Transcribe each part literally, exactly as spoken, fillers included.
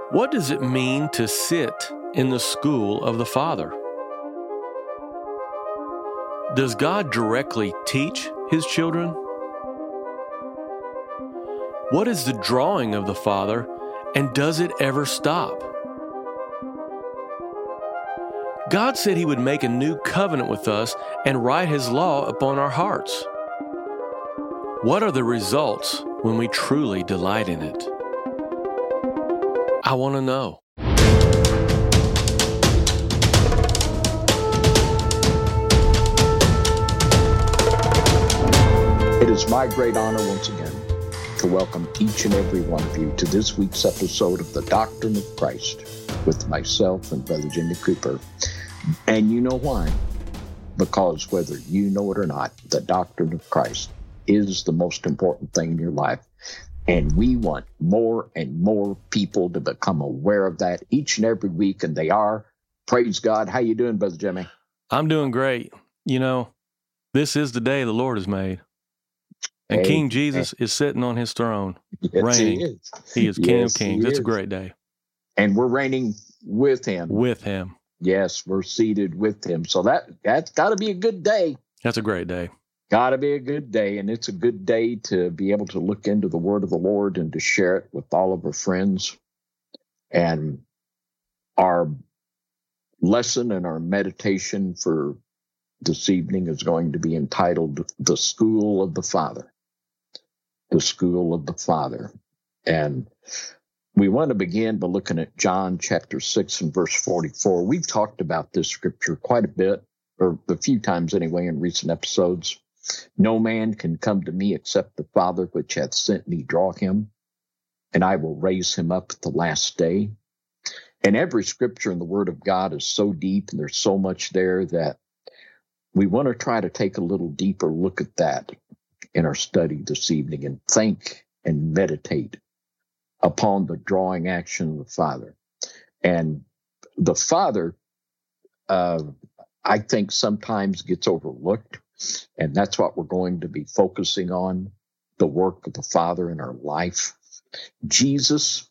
What does it mean to sit in the school of the Father? Does God directly teach His children? What is the drawing of the Father, and does it ever stop? God said He would make a new covenant with us and write His law upon our hearts. What are the results when we truly delight in it? I want to know. It is my great honor once again to welcome each and every one of you to this week's episode of The Doctrine of Christ with myself and Brother Jimmy Cooper. And you know why? Because whether you know it or not, the doctrine of Christ is the most important thing in your life. And we want more and more people to become aware of that each and every week, and they are. Praise God. How you doing, Brother Jimmy? I'm doing great. You know, this is the day the Lord has made. And Hey, King Jesus is sitting on His throne, yes, reigning. He is. He is King Yes, of Kings. he It's a is. great day. And we're reigning with Him. With Him. Yes, we're seated with Him. So that, that's got to be a good day. That's a great day. Got to be a good day. And it's a good day to be able to look into the Word of the Lord and to share it with all of our friends. And our lesson and our meditation for this evening is going to be entitled The School of the Father. The School of the Father. And we want to begin by looking at John chapter six and verse forty-four. We've talked about this scripture quite a bit, or a few times anyway, in recent episodes. No man can come to me except the Father which hath sent me draw him, and I will raise him up at the last day. And every scripture in the Word of God is so deep, and there's so much there that we want to try to take a little deeper look at that in our study this evening and think and meditate upon the drawing action of the Father. And the Father, uh, I think, sometimes gets overlooked. And that's what we're going to be focusing on, the work of the Father in our life. Jesus,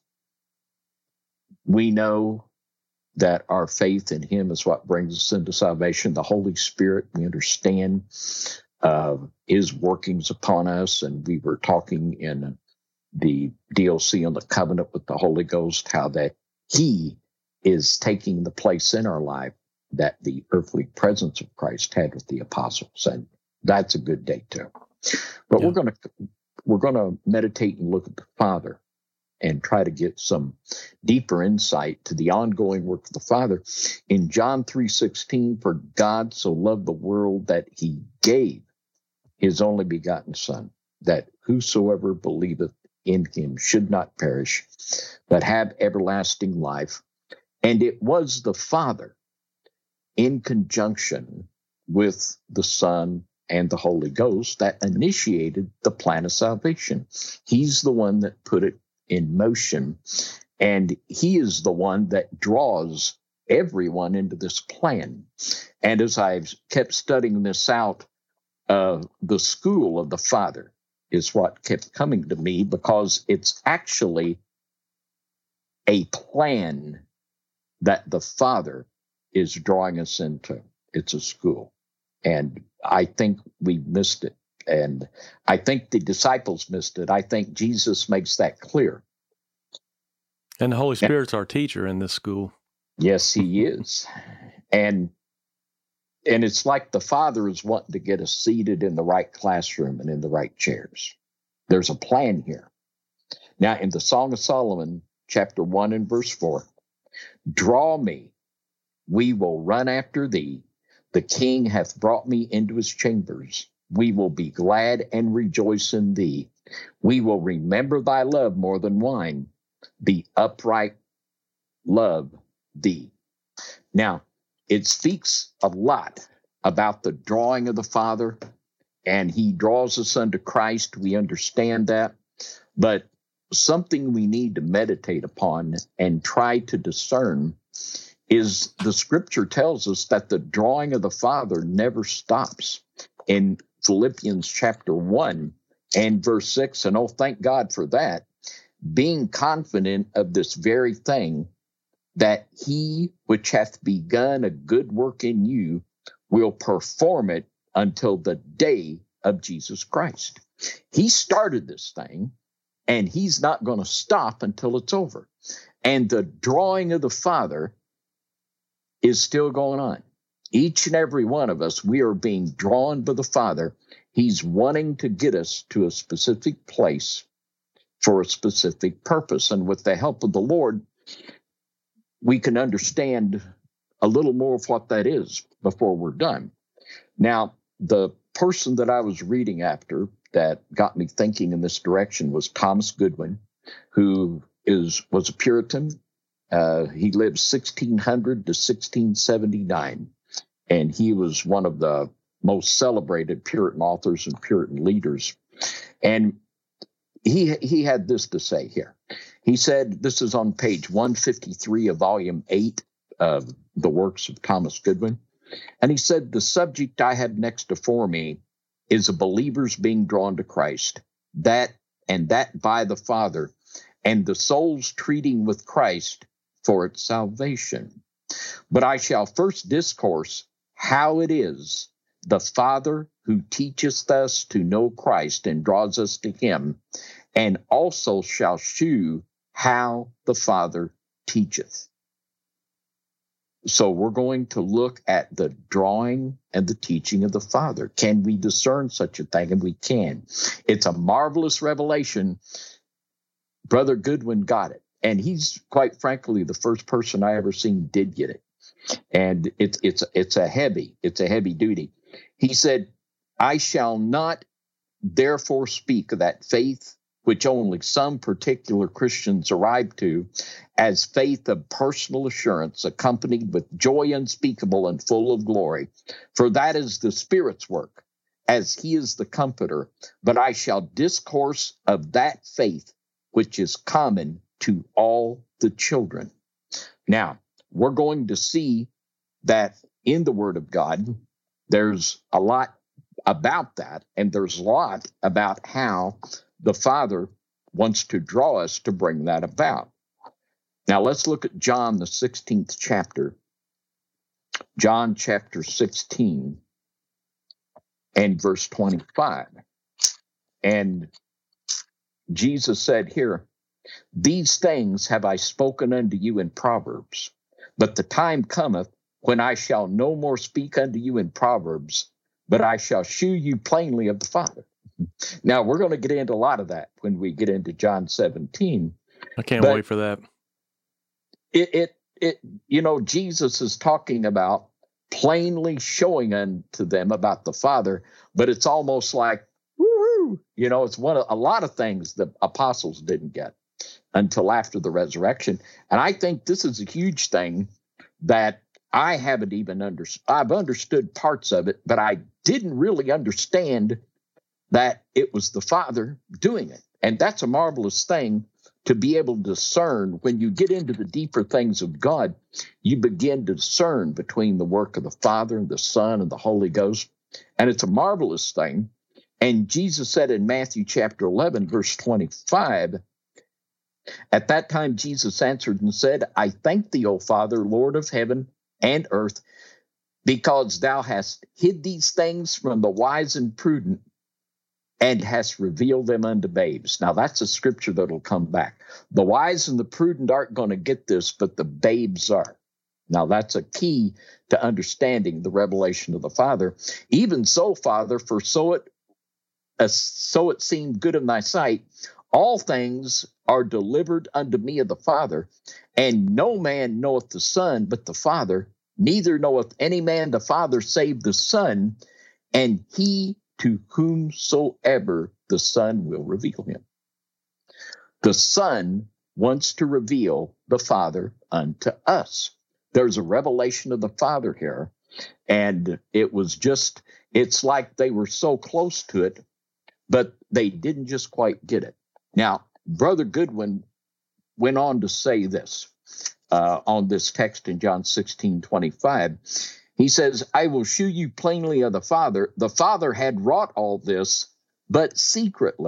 we know that our faith in Him is what brings us into salvation. The Holy Spirit, we understand uh, His workings upon us. And we were talking in the D O C on the covenant with the Holy Ghost, how that He is taking the place in our life that the earthly presence of Christ had with the apostles. And that's a good day too. But Yeah. we're going to, we're going to meditate and look at the Father and try to get some deeper insight to the ongoing work of the Father. In John three sixteen, for God so loved the world that He gave His only begotten Son, that whosoever believeth in Him should not perish, but have everlasting life. And it was the Father, in conjunction with the Son and the Holy Ghost, that initiated the plan of salvation. He's the one that put it in motion, and He is the one that draws everyone into this plan. And as I've kept studying this out, uh, the school of the Father is what kept coming to me, because it's actually a plan that the Father is drawing us into. It's a school. And I think we missed it. And I think the disciples missed it. I think Jesus makes that clear. And the Holy Spirit's our teacher in this school. Yes, He is. And and it's like the Father is wanting to get us seated in the right classroom and in the right chairs. There's a plan here. Now, in the Song of Solomon, chapter one and verse four, draw me, we will run after thee. The King hath brought me into his chambers. We will be glad and rejoice in thee. We will remember thy love more than wine. The upright love thee. Now, it speaks a lot about the drawing of the Father, and He draws us unto Christ. We understand that. But something we need to meditate upon and try to discern is the Scripture tells us that the drawing of the Father never stops. In Philippians chapter one and verse six, and oh, thank God for that, being confident of this very thing, that he which hath begun a good work in you will perform it until the day of Jesus Christ. He started this thing, and he's not going to stop until it's over. And the drawing of the Father is still going on. Each and every one of us, we are being drawn by the Father. He's wanting to get us to a specific place for a specific purpose. And with the help of the Lord, we can understand a little more of what that is before we're done. Now, the person that I was reading after that got me thinking in this direction was Thomas Goodwin, who is was a Puritan. Uh, he lived sixteen hundred to sixteen seventy-nine, and he was one of the most celebrated Puritan authors and Puritan leaders. And he he had this to say here. He said, this is on page one fifty-three of volume eight of the works of Thomas Goodwin. And he said, the subject I have next before me is a believer's being drawn to Christ, that and that by the Father, and the soul's treating with Christ for its salvation. But I shall first discourse how it is the Father who teacheth us to know Christ and draws us to him, and also shall shew how the Father teacheth. So we're going to look at the drawing and the teaching of the Father. Can we discern such a thing? And we can. It's a marvelous revelation. Brother Goodwin got it. And he's, quite frankly, the first person I ever seen did get it. And it's it's it's a heavy, it's a heavy duty. He said, I shall not therefore speak of that faith which only some particular Christians arrive to, as faith of personal assurance, accompanied with joy unspeakable and full of glory. For that is the Spirit's work, as he is the comforter. But I shall discourse of that faith which is common to all the children. Now, we're going to see that in the Word of God, there's a lot about that, and there's a lot about how the Father wants to draw us to bring that about. Now let's look at John, the sixteenth chapter. John chapter sixteen and verse twenty-five. And Jesus said here, these things have I spoken unto you in Proverbs, but the time cometh when I shall no more speak unto you in Proverbs, but I shall shew you plainly of the Father. Now, we're going to get into a lot of that when we get into John seventeen. I can't wait for that. It, it, it, you know, Jesus is talking about plainly showing unto them about the Father, but it's almost like, woo-hoo, you know, it's one of a lot of things the apostles didn't get until after the resurrection. And I think this is a huge thing that I haven't even understood. I've understood parts of it, but I didn't really understand that it was the Father doing it. And that's a marvelous thing to be able to discern. When you get into the deeper things of God, you begin to discern between the work of the Father and the Son and the Holy Ghost. And it's a marvelous thing. And Jesus said in Matthew chapter eleven, verse twenty-five, at that time Jesus answered and said, I thank thee, O Father, Lord of heaven and earth, because thou hast hid these things from the wise and prudent, and hast revealed them unto babes. Now, that's a scripture that'll come back. The wise and the prudent aren't going to get this, but the babes are. Now, that's a key to understanding the revelation of the Father. Even so, Father, for so it, uh, so it seemed good in thy sight, all things are delivered unto me of the Father, and no man knoweth the Son but the Father, neither knoweth any man the Father save the Son, and he to whomsoever the Son will reveal him. The Son wants to reveal the Father unto us. There's a revelation of the Father here, and it was just, it's like they were so close to it, but they didn't just quite get it. Now, Brother Goodwin went on to say this uh, on this text in John sixteen twenty-five. He says, I will shew you plainly of the Father. The Father had wrought all this, but secretly.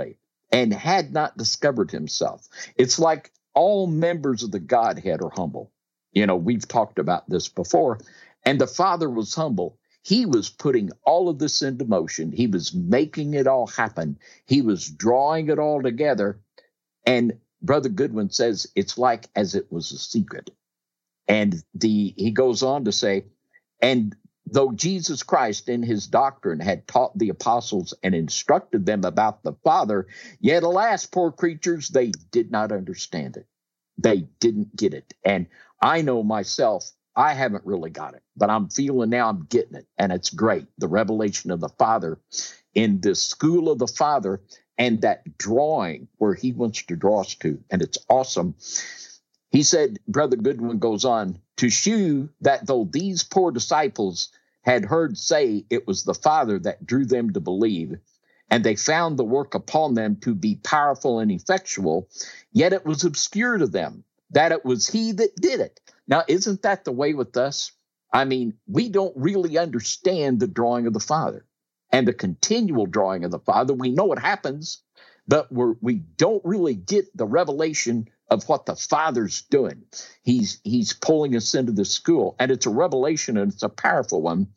and had not discovered himself. It's like all members of the Godhead are humble. You know, we've talked about this before. And the Father was humble. He was putting all of this into motion. He was making it all happen. He was drawing it all together. And Brother Goodwin says it's like as it was a secret. And the he goes on to say, and though Jesus Christ in his doctrine had taught the apostles and instructed them about the Father, yet alas, poor creatures, they did not understand it. They didn't get it. And I know myself, I haven't really got it, but I'm feeling now I'm getting it. And it's great. The revelation of the Father in the school of the Father and that drawing where he wants to draw us to. And it's awesome. He said, Brother Goodwin goes on, to shew that though these poor disciples had heard say it was the Father that drew them to believe, and they found the work upon them to be powerful and effectual, yet it was obscure to them that it was he that did it. Now, isn't that the way with us? I mean, we don't really understand the drawing of the Father and the continual drawing of the Father. We know it happens, but we're, we don't really get the revelation of what the Father's doing. He's he's pulling us into the school, and it's a revelation, and it's a powerful one.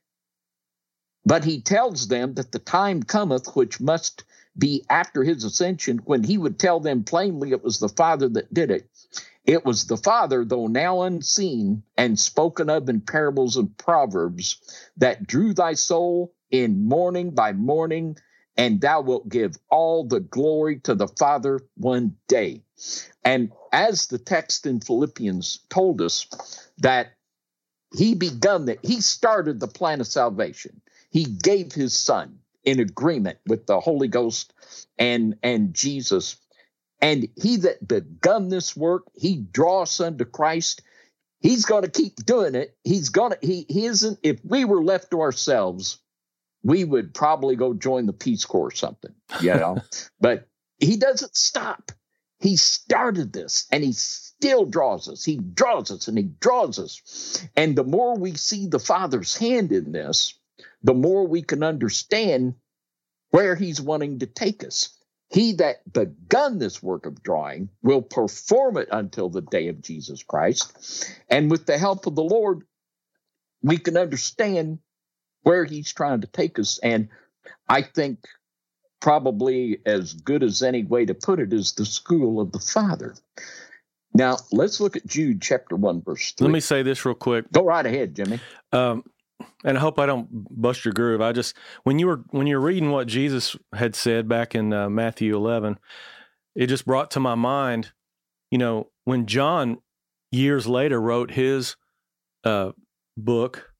But he tells them that the time cometh, which must be after his ascension, when he would tell them plainly it was the Father that did it. It was the Father, though now unseen and spoken of in parables and proverbs, that drew thy soul in morning by morning, and thou wilt give all the glory to the Father one day. And as the text in Philippians told us, that he begun that, he started the plan of salvation. He gave his Son in agreement with the Holy Ghost and, and Jesus. And he that begun this work, he draws unto Christ. He's going to keep doing it. He's going to, he, he isn't, if we were left to ourselves, we would probably go join the Peace Corps or something, you know, but he doesn't stop. He started this and he still draws us. He draws us and he draws us. And the more we see the Father's hand in this, the more we can understand where he's wanting to take us. He that begun this work of drawing will perform it until the day of Jesus Christ. And with the help of the Lord, we can understand where he's trying to take us. And I think probably as good as any way to put it is the school of the Father. Now, let's look at Jude chapter one, verse three. Let me say this real quick. Go right ahead, Jimmy. Um, and I hope I don't bust your groove. I just, when you were, when you're reading what Jesus had said back in uh, Matthew eleven, it just brought to my mind, you know, when John years later wrote his uh, book,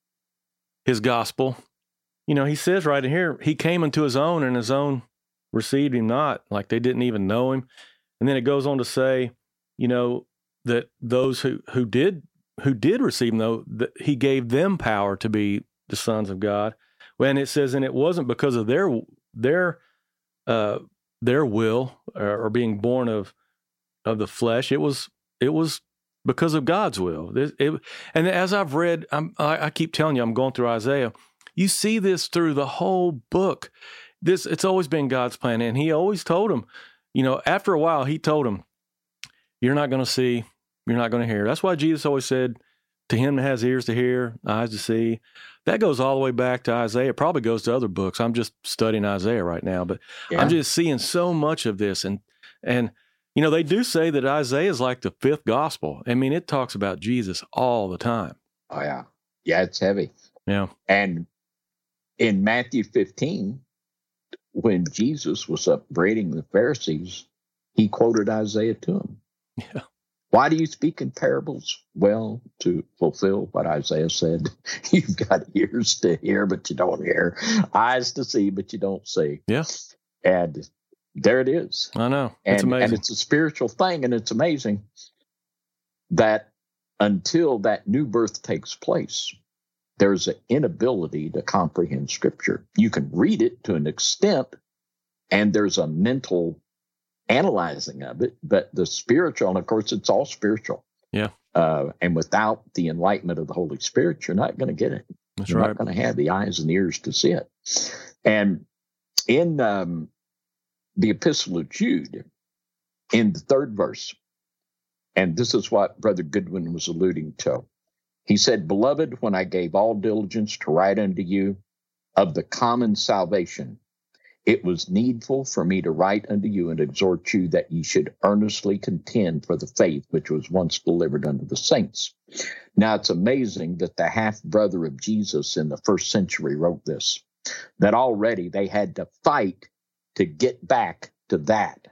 his gospel, you know, he says right in here, he came into his own and his own received him not, like they didn't even know him. And then it goes on to say, you know, that those who, who did who did receive him, though, that he gave them power to be the sons of God. When it says, and it wasn't because of their their uh, their will or, or being born of of the flesh. It was it was because of God's will. It, it, and as I've read, I'm, I, I keep telling you, I'm going through Isaiah. You see this through the whole book. This it's always been God's plan, and he always told him, you know, after a while, he told him, you're not going to see, you're not going to hear. That's why Jesus always said, to him that has ears to hear, eyes to see. That goes all the way back to Isaiah. It probably goes to other books. I'm just studying Isaiah right now, but yeah. I'm just seeing so much of this. And, and you know, they do say that Isaiah is like the fifth gospel. I mean, it talks about Jesus all the time. Oh, yeah. Yeah, it's heavy. Yeah. And in Matthew fifteen, when Jesus was upbraiding the Pharisees, he quoted Isaiah to them. Yeah. Why do you speak in parables? Well, to fulfill what Isaiah said. You've got ears to hear, but you don't hear. Eyes to see, but you don't see. Yeah. And there it is. I know. It's and, amazing. And it's a spiritual thing, and it's amazing that until that new birth takes place, there's an inability to comprehend Scripture. You can read it to an extent, and there's a mental analyzing of it, but the spiritual, and of course, it's all spiritual. Yeah. Uh, and without the enlightenment of the Holy Spirit, you're not going to get it. That's you're right. not going to have the eyes and ears to see it. And in um, the Epistle of Jude in the third verse. And this is what Brother Goodwin was alluding to. He said, "Beloved, when I gave all diligence to write unto you of the common salvation, it was needful for me to write unto you and exhort you that ye should earnestly contend for the faith which was once delivered unto the saints." Now, it's amazing that the half-brother of Jesus in the first century wrote this, that already they had to fight to get back to that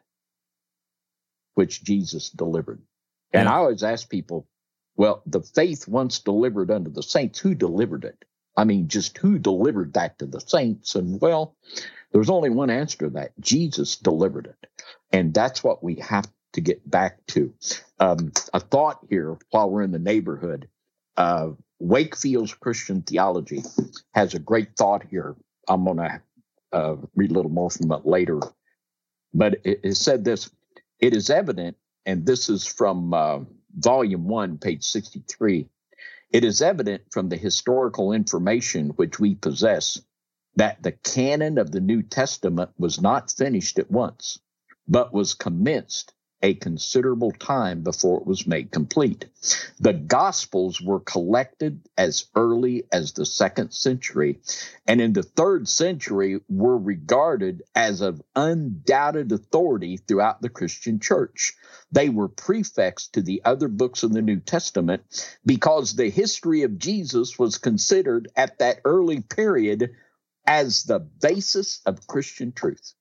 which Jesus delivered. And Yeah. I always ask people, well, the faith once delivered unto the saints, who delivered it? I mean, just who delivered that to the saints? And well, there's only one answer to that. Jesus delivered it. And that's what we have to get back to. Um, a thought here while we're in the neighborhood. Uh, Wakefield's Christian Theology has a great thought here. I'm going to uh, read a little more from it later. But it, it said this, "It is evident," and this is from uh, volume one, page sixty-three, "it is evident from the historical information which we possess that the canon of the New Testament was not finished at once, but was commenced a considerable time before it was made complete. The Gospels were collected as early as the second century, and in the third century were regarded as of undoubted authority throughout the Christian church. They were prefixes to the other books of the New Testament because the history of Jesus was considered at that early period as the basis of Christian truth."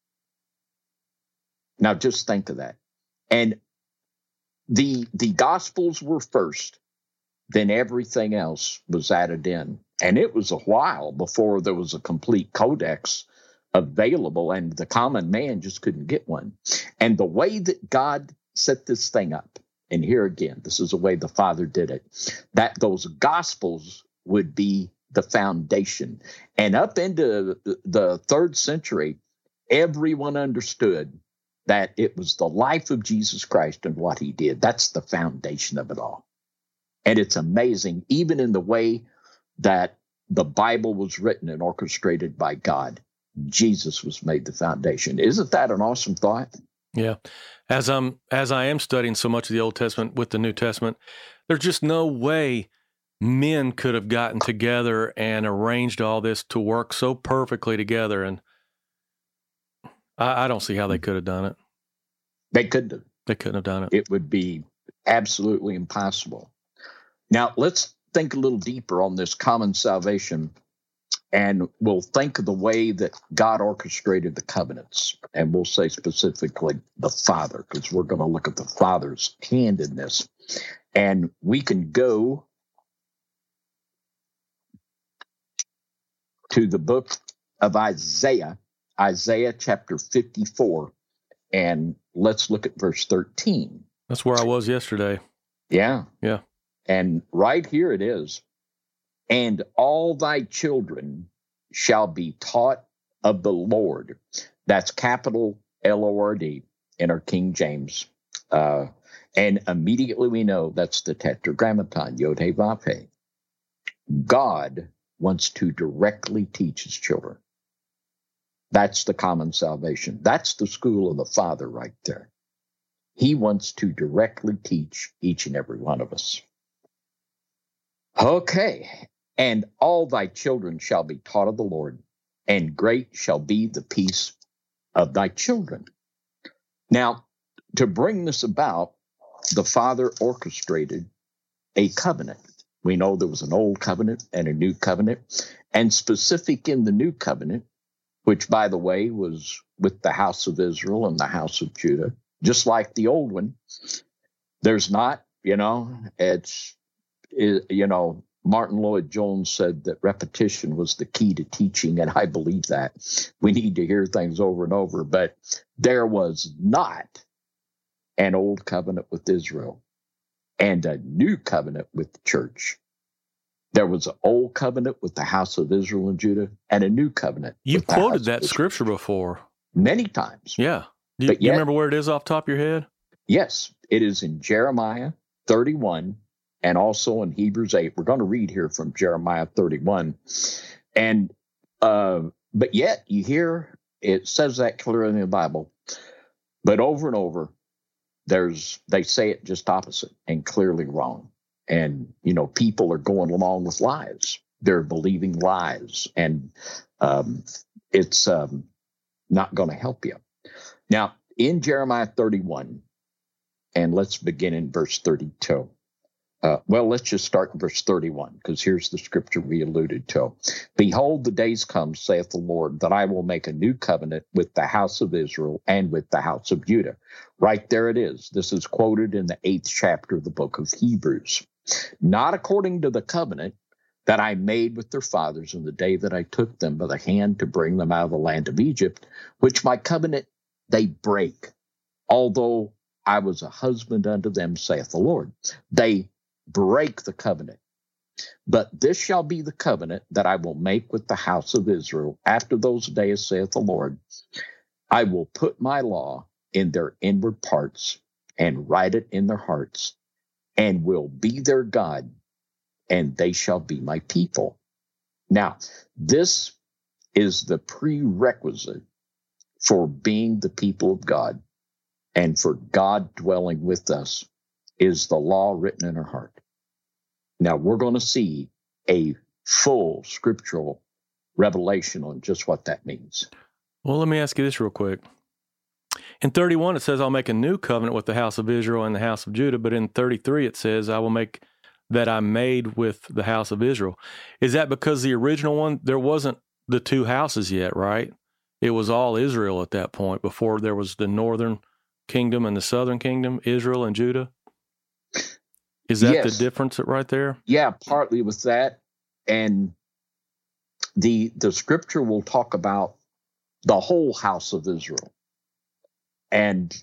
Now, just think of that. And the the Gospels were first, then everything else was added in. And it was a while before there was a complete codex available, and the common man just couldn't get one. And the way that God set this thing up, and here again, this is the way the Father did it, that those Gospels would be the foundation. And up into the third century, everyone understood that it was the life of Jesus Christ and what he did. That's the foundation of it all. And it's amazing, even in the way that the Bible was written and orchestrated by God, Jesus was made the foundation. Isn't that an awesome thought? Yeah. As I'm as I am studying so much of the Old Testament with the New Testament, there's just no way men could have gotten together and arranged all this to work so perfectly together. And I, I don't see how they could have done it. They couldn't have. They couldn't have done it. It would be absolutely impossible. Now, let's think a little deeper on this common salvation, and we'll think of the way that God orchestrated the covenants. And we'll say specifically the Father, because we're going to look at the Father's hand in this. And we can go to the book of Isaiah, Isaiah chapter fifty-four, and let's look at verse thirteen. That's where I was yesterday. Yeah. Yeah. And right here it is. "And all thy children shall be taught of the Lord." That's capital L O R D in our King James. Uh, and immediately we know that's the Tetragrammaton, Yod He Vav He. God wants to directly teach his children. That's the common salvation. That's the school of the Father right there. He wants to directly teach each and every one of us. Okay. "And all thy children shall be taught of the Lord, and great shall be the peace of thy children." Now, to bring this about, the Father orchestrated a covenant. We know there was an old covenant and a new covenant, and specific in the new covenant, which, by the way, was with the house of Israel and the house of Judah, just like the old one. There's not, you know, it's, it, you know, Martin Lloyd-Jones said that repetition was the key to teaching, and I believe that. We need to hear things over and over, but there was not an old covenant with Israel and a new covenant with the church. There was an old covenant with the house of Israel and Judah and a new covenant. You've quoted that scripture before. Many times. Yeah. Do you, But do you yet- remember where it is off the top of your head? Yes, it is in Jeremiah thirty-one and also in Hebrews eight. We're going to read here from Jeremiah thirty-one. And, uh, but yet you hear, it says that clearly in the Bible, But over and over, there's they say it just opposite and clearly wrong. And, you know, people are going along with lies. They're believing lies, and um, it's um, not going to help you. Now, in Jeremiah thirty-one, and let's begin in verse thirty-two. Uh, well, let's just start in verse thirty-one, because here's the scripture we alluded to. Behold, the days come, saith the Lord, that I will make a new covenant with the house of Israel and with the house of Judah. Right there it is. This is quoted in the eighth chapter of the book of Hebrews. Not according to the covenant that I made with their fathers in the day that I took them by the hand to bring them out of the land of Egypt, which my covenant they break, although I was a husband unto them, saith the Lord. They break the covenant. But this shall be the covenant that I will make with the house of Israel after those days, saith the Lord. I will put my law in their inward parts and write it in their hearts, and will be their God, and they shall be my people. Now, this is the prerequisite for being the people of God, and for God dwelling with us is the law written in our heart. Now, we're going to see a full scriptural revelation on just what that means. Well, let me ask you this real quick. In thirty-one, it says, I'll make a new covenant with the house of Israel and the house of Judah. But in thirty-three, it says, I will make that I made with the house of Israel. Is that because the original one, there wasn't the two houses yet, right? It was all Israel at that point, before there was the northern kingdom and the southern kingdom, Israel and Judah? Is that yes. the difference right there? Yeah, partly with that. And the the scripture will talk about the whole house of Israel. And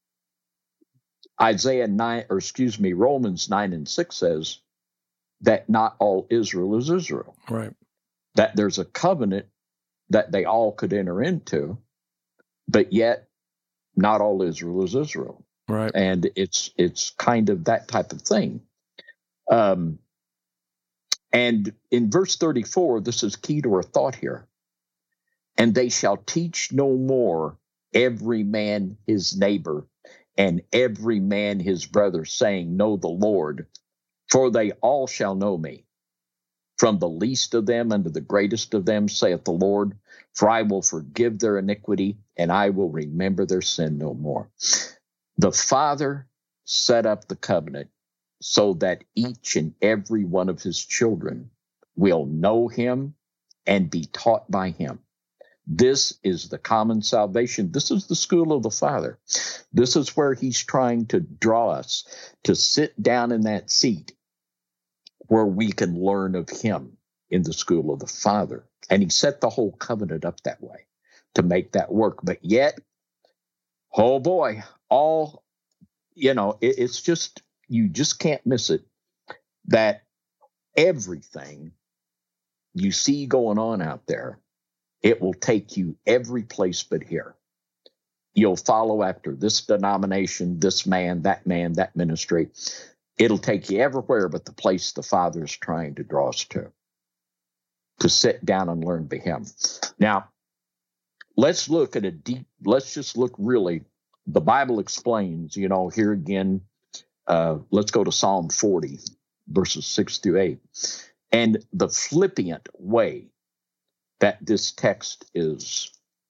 Isaiah nine, or excuse me, Romans nine and six says that not all Israel is Israel. Right. That there's a covenant that they all could enter into, but yet not all Israel is Israel. Right. And it's it's kind of that type of thing. Um, and in verse thirty-four, this is key to our thought here. And they shall teach no more every man his neighbor and every man his brother, saying, Know the Lord, for they all shall know me. From the least of them unto the greatest of them, saith the Lord, for I will forgive their iniquity, and I will remember their sin no more. The Father set up the covenant so that each and every one of his children will know him and be taught by him. This is the common salvation. This is the school of the Father. This is where he's trying to draw us to sit down in that seat where we can learn of him in the school of the Father. And he set the whole covenant up that way to make that work. But yet, oh boy, all, you know, it, it's just, you just can't miss it, that everything you see going on out there, it will take you every place but here. You'll follow after this denomination, this man, that man, that ministry. It'll take you everywhere but the place the Father is trying to draw us to, to sit down and learn by him. Now, let's look at a deep, let's just look really, the Bible explains, you know, here again, uh, let's go to Psalm forty, verses six through eight. And the flippant way that this text is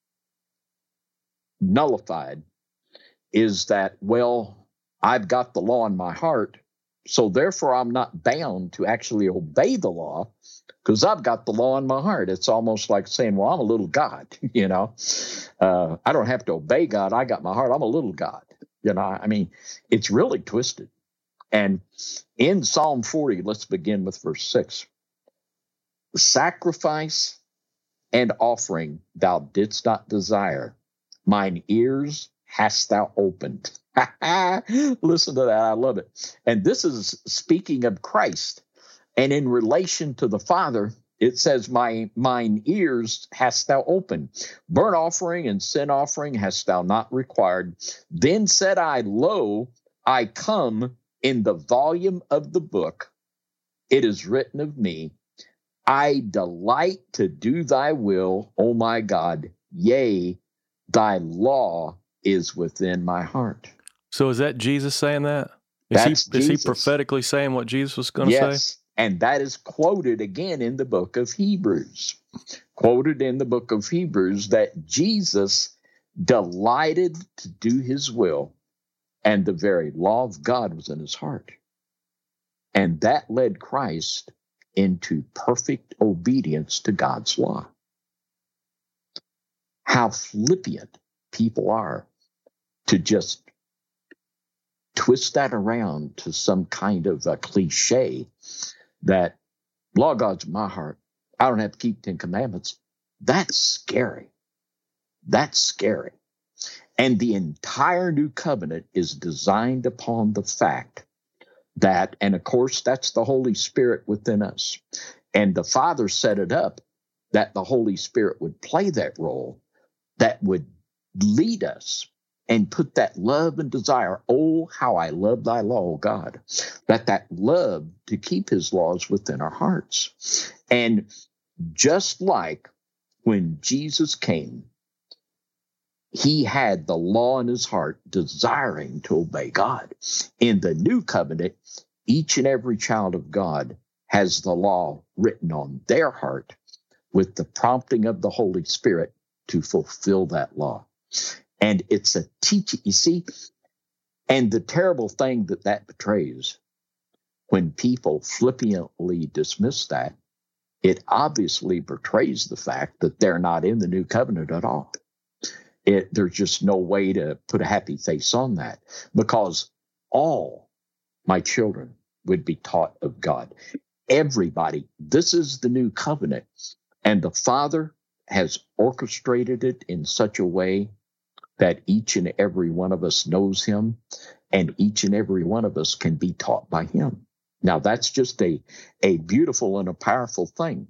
nullified is that, well, I've got the law in my heart, so therefore I'm not bound to actually obey the law because I've got the law in my heart. It's almost like saying, well, I'm a little God, you know. Uh, I don't have to obey God. I got my heart. I'm a little God. You know, I mean, it's really twisted. And in Psalm forty, let's begin with verse six. Sacrifice and offering thou didst not desire. Mine ears hast thou opened. Listen to that. I love it. And this is speaking of Christ. And in relation to the Father, it says, My mine ears hast thou opened. Burnt offering and sin offering hast thou not required. Then said I, Lo, I come. In the volume of the book, it is written of me, I delight to do thy will, O my God. Yea, thy law is within my heart. So is that Jesus saying that? Is That's he is Jesus. he prophetically saying what Jesus was going to Yes, say? and that is quoted again in the book of Hebrews. Quoted in the book of Hebrews that Jesus delighted to do his will, and the very law of God was in his heart. And that led Christ into perfect obedience to God's law. How flippant people are to just twist that around to some kind of a cliche that law of God's in my heart. I don't have to keep Ten Commandments. That's scary. That's scary. And the entire new covenant is designed upon the fact that, and of course, that's the Holy Spirit within us. And the Father set it up that the Holy Spirit would play that role, that would lead us and put that love and desire. Oh, how I love thy law, O God. That that love to keep his laws within our hearts. And just like when Jesus came, he had the law in his heart, desiring to obey God. In the new covenant, each and every child of God has the law written on their heart with the prompting of the Holy Spirit to fulfill that law. And it's a teaching, you see, and the terrible thing that that betrays, when people flippantly dismiss that, it obviously betrays the fact that they're not in the new covenant at all. It, there's just no way to put a happy face on that, because all my children would be taught of God. Everybody, this is the new covenant, and the Father has orchestrated it in such a way that each and every one of us knows him, and each and every one of us can be taught by him. Now, that's just a, a beautiful and a powerful thing.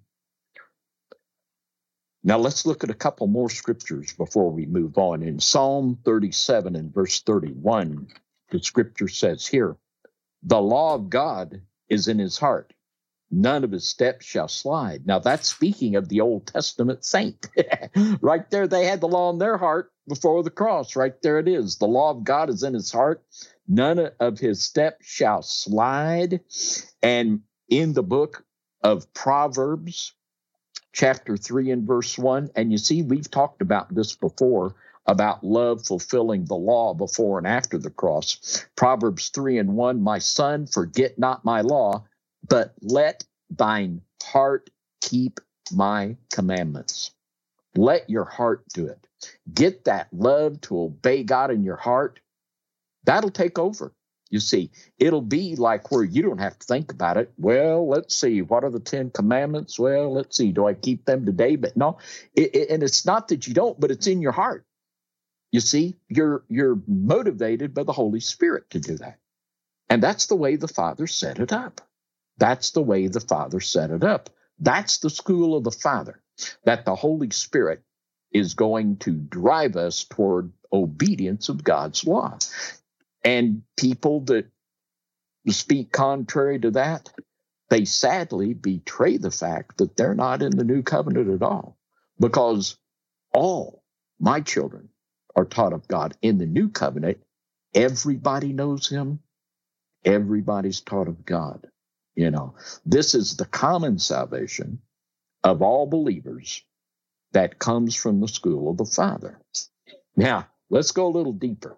Now, let's look at a couple more scriptures before we move on. In Psalm thirty-seven and verse thirty-one, the scripture says here, the law of God is in his heart. None of his steps shall slide. Now, that's speaking of the Old Testament saint. Right there, they had the law in their heart before the cross. Right there it is. The law of God is in his heart. None of his steps shall slide. And in the book of Proverbs, chapter three and verse one, and you see, we've talked about this before, about love fulfilling the law before and after the cross. Proverbs three and one, my son, forget not my law, but let thine heart keep my commandments. Let your heart do it. Get that love to obey God in your heart. That'll take over. You see, it'll be like where you don't have to think about it. Well, let's see, what are the Ten Commandments? Well, let's see, do I keep them today? But no, it, it, and it's not that you don't, but it's in your heart. You see, you're you're motivated by the Holy Spirit to do that. And that's the way the Father set it up. That's the way the Father set it up. That's the school of the Father, that the Holy Spirit is going to drive us toward obedience of God's law. And people that speak contrary to that, they sadly betray the fact that they're not in the new covenant at all, because all my children are taught of God in the new covenant. Everybody knows him. Everybody's taught of God. You know, this is the common salvation of all believers that comes from the school of the Father. Now, let's go a little deeper.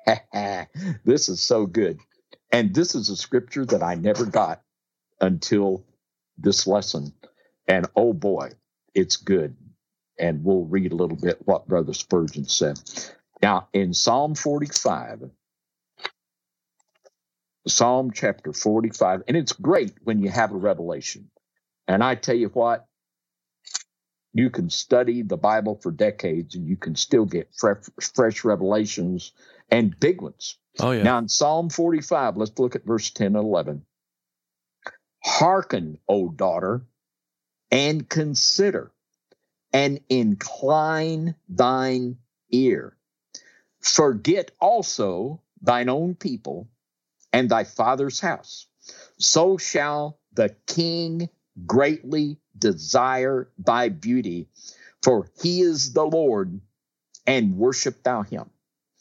This is so good. And this is a scripture that I never got until this lesson. And oh boy, it's good. And we'll read a little bit what Brother Spurgeon said. Now, in Psalm forty-five, Psalm chapter forty-five, and it's great when you have a revelation. And I tell you what, you can study the Bible for decades and you can still get fresh, fresh revelations and big ones. Oh, yeah. Now, in Psalm forty-five, let's look at verse ten and eleven. Hearken, O daughter, and consider, and incline thine ear. Forget also thine own people and thy father's house. So shall the king greatly desire thy beauty, for he is the Lord, and worship thou him.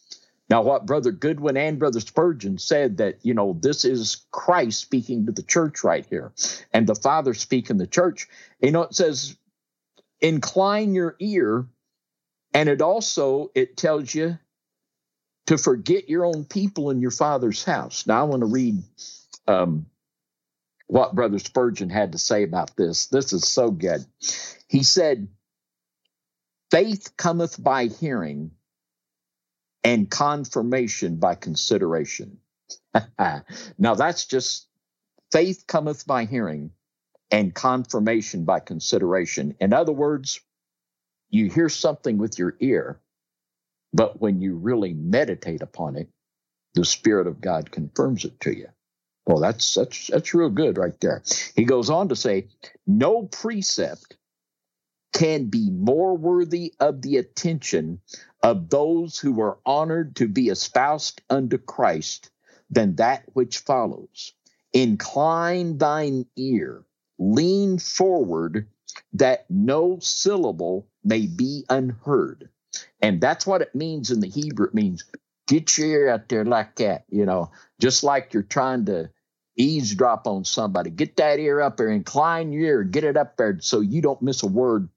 Now, what Brother Goodwin and Brother Spurgeon said, that, you know, this is Christ speaking to the church right here, and the Father speaking to the church. You know, it says, incline your ear, and it also, it tells you to forget your own people in your Father's house. Now, I want to read um, what Brother Spurgeon had to say about this. This is so good. He said, faith cometh by hearing, and confirmation by consideration. Now, that's just faith cometh by hearing, and confirmation by consideration. In other words, you hear something with your ear, but when you really meditate upon it, the Spirit of God confirms it to you. Well, that's that's that's real good right there. He goes on to say, no precept can be more worthy of the attention of those who are honored to be espoused unto Christ than that which follows. Incline thine ear, lean forward, that no syllable may be unheard. And that's what it means in the Hebrew. It means get your ear out there like that, you know, just like you're trying to eavesdrop on somebody. Get that ear up there, incline your ear, get it up there so you don't miss a word.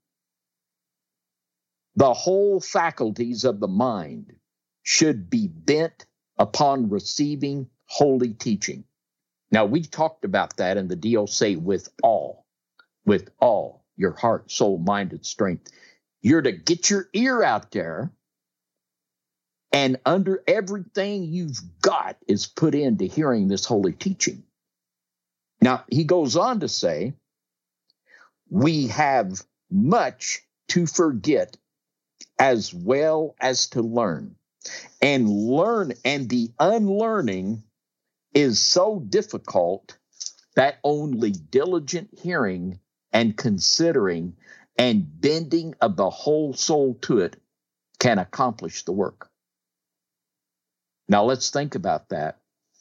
The whole faculties of the mind should be bent upon receiving holy teaching. Now, we talked about that in the deal, say, with all, with all your heart, soul, mind, and strength. You're to get your ear out there, and under everything you've got is put into hearing this holy teaching. Now, he goes on to say, we have much to forget as well as to learn. And learn, and the unlearning is so difficult that only diligent hearing and considering and bending of the whole soul to it can accomplish the work. Now let's think about that.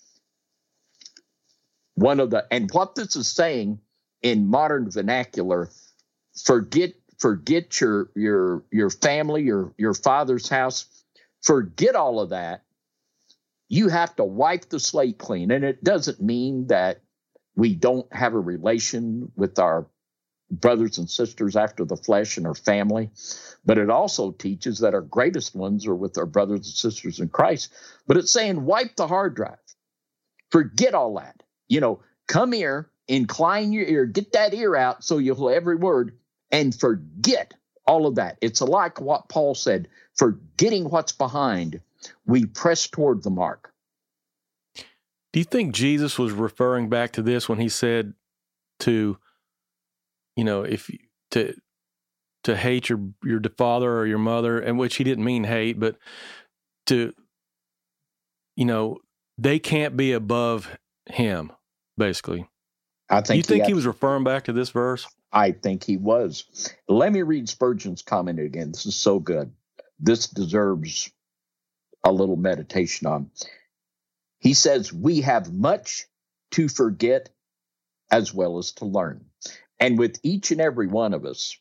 One of the, and what this is saying in modern vernacular, forget Forget your your your family, your your father's house. Forget all of that. You have to wipe the slate clean. And it doesn't mean that we don't have a relation with our brothers and sisters after the flesh and our family. But it also teaches that our greatest ones are with our brothers and sisters in Christ. But it's saying wipe the hard drive. Forget all that. You know, come here, incline your ear, get that ear out so you'll hear every word. And forget all of that. It's like what Paul said, forgetting what's behind, we press toward the mark. Do you think Jesus was referring back to this when he said to, you know, if to to hate your your father or your mother, and which he didn't mean hate, but to, you know, they can't be above him, basically. I think Do you think he, he was referring back to this verse? I think he was. Let me read Spurgeon's comment again. This is so good. This deserves a little meditation on. He says, we have much to forget as well as to learn. And with each and every one of us,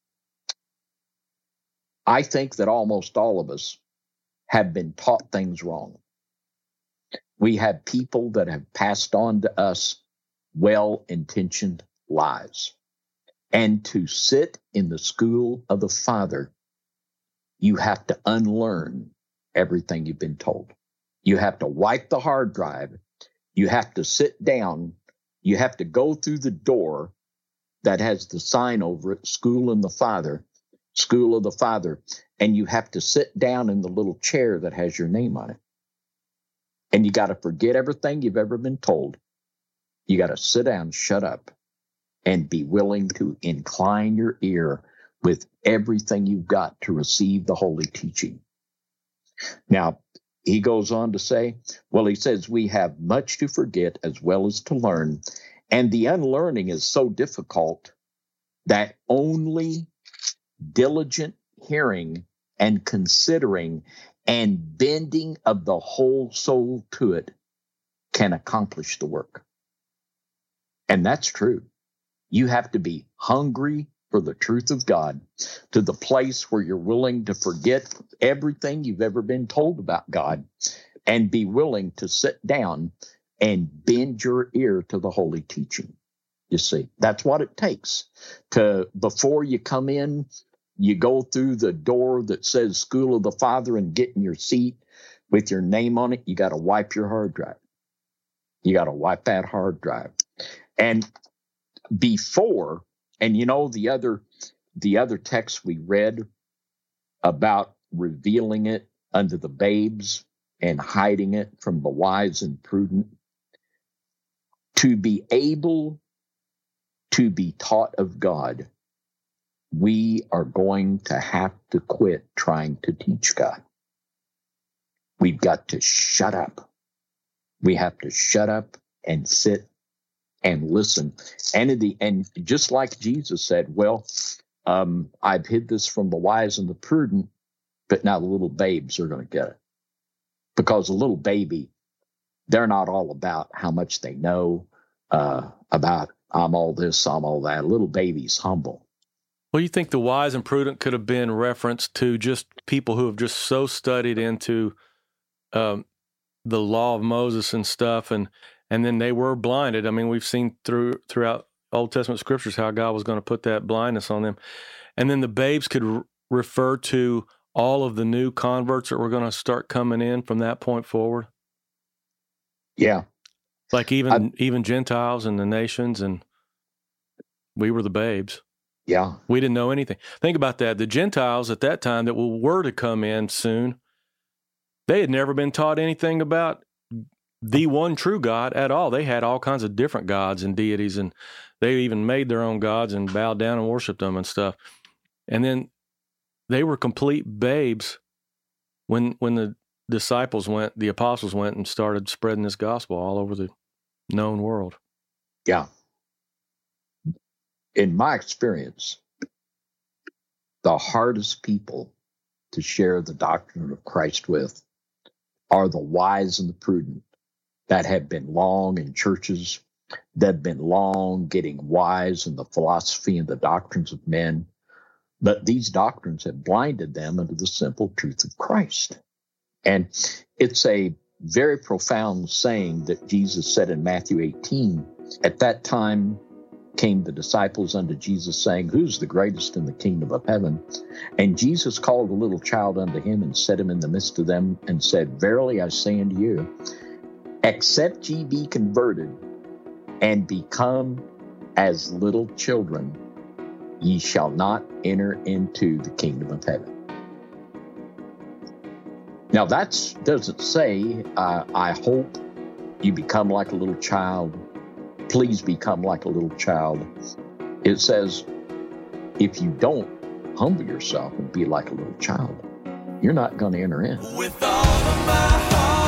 I think that almost all of us have been taught things wrong. We have people that have passed on to us well-intentioned lies. And to sit in the school of the Father, you have to unlearn everything you've been told. You have to wipe the hard drive. You have to sit down. You have to go through the door that has the sign over it, School in the Father, School of the Father, and you have to sit down in the little chair that has your name on it. And you got to forget everything you've ever been told. You got to sit down, shut up, and be willing to incline your ear with everything you've got to receive the holy teaching. Now, he goes on to say, well, he says, we have much to forget as well as to learn, and the unlearning is so difficult that only diligent hearing and considering and bending of the whole soul to it can accomplish the work. And that's true. You have to be hungry for the truth of God, to the place where you're willing to forget everything you've ever been told about God and be willing to sit down and bend your ear to the holy teaching. You see, that's what it takes to, before you come in, you go through the door that says School of the Father and get in your seat with your name on it. You got to wipe your hard drive. You got to wipe that hard drive. And before, and you know, the other, the other text we read about revealing it unto the babes and hiding it from the wise and prudent, to be able to be taught of God, we are going to have to quit trying to teach God. We've got to shut up. We have to shut up and sit and listen. And in the and just like Jesus said, well, um, I've hid this from the wise and the prudent, but now the little babes are going to get it. Because a little baby, they're not all about how much they know uh, about I'm all this, I'm all that. A little baby's humble. Well, you think the wise and prudent could have been referenced to just people who have just so studied into um, the law of Moses and stuff, and and then they were blinded. I mean, we've seen through throughout Old Testament scriptures how God was going to put that blindness on them. And then the babes could re- refer to all of the new converts that were going to start coming in from that point forward. Yeah. Like even I, even Gentiles and the nations, and we were the babes. Yeah. We didn't know anything. Think about that. The Gentiles at that time that were to come in soon, they had never been taught anything about the one true God at all. They had all kinds of different gods and deities, and they even made their own gods and bowed down and worshiped them and stuff. And then they were complete babes when when the disciples went, the apostles went and started spreading this gospel all over the known world. Yeah. In my experience, the hardest people to share the doctrine of Christ with are the wise and the prudent that have been long in churches, that have been long getting wise in the philosophy and the doctrines of men. But these doctrines have blinded them into the simple truth of Christ. And it's a very profound saying that Jesus said in Matthew eighteen. At that time came the disciples unto Jesus, saying, who's the greatest in the kingdom of heaven? And Jesus called a little child unto him and set him in the midst of them and said, verily I say unto you, except ye be converted and become as little children, ye shall not enter into the kingdom of heaven. Now that doesn't say, uh, I hope you become like a little child. Please become like a little child. It says, if you don't humble yourself and be like a little child, you're not going to enter in. With all of my heart.